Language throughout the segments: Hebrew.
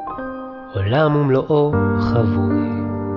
עולם ומלואו חבוי,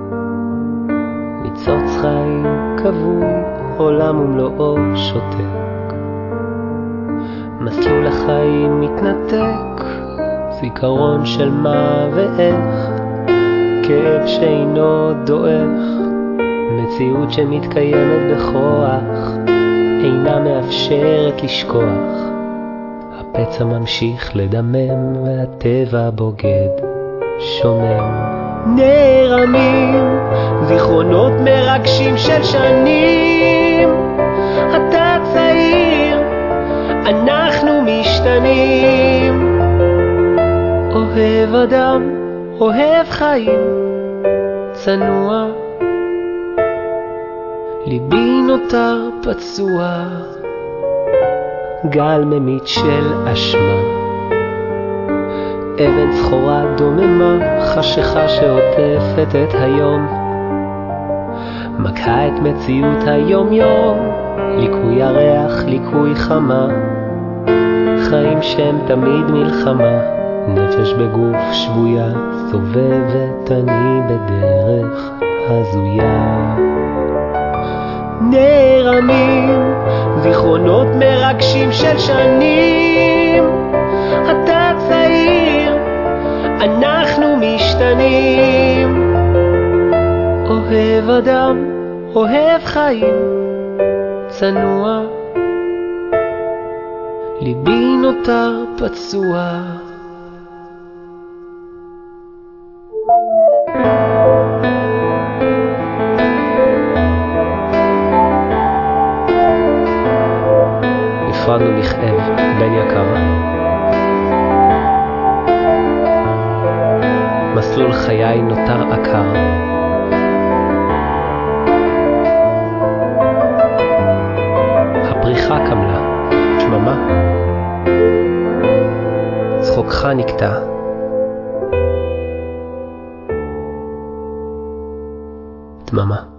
ניצוץ חיים כבוי, עולם ומלואו שותק, מסלול החיים מתנתק, זיכרון של מה ואיך, כאב שאינו דועך, מציאות שמתקיימת בכוח, אינה מאפשרת לשכוח, הפצע ממשיך לדמם והטבע בוגד שומם. נערמים זיכרונות מרגשים של שנים, אתה צעיר, אנחנו משתנים, אוהב אדם, אוהב חיים, צנוע, ליבי נותר פצוע, גל ממית של אשמה, אבן זכורה דוממה, חשיכה שעוטפת את היום, מכה את מציאות היום יום, ליקוי הריח, ליקוי חמה, חיים שהם תמיד מלחמה, נפש בגוף שבויה, סובבת אני בדרך הזויה. נערמים זיכרונות מרגשים של שנים, אתה צעיר, אנחנו משתנים, אוהב אדם, אוהב חיים, צנוע, ליבי נותר פצוע. נפרדנו בכאב, בן יקר, מסלול חיי נותר עקר, הפריחה קמלה, דממה, צחוקך נקטע, דממה.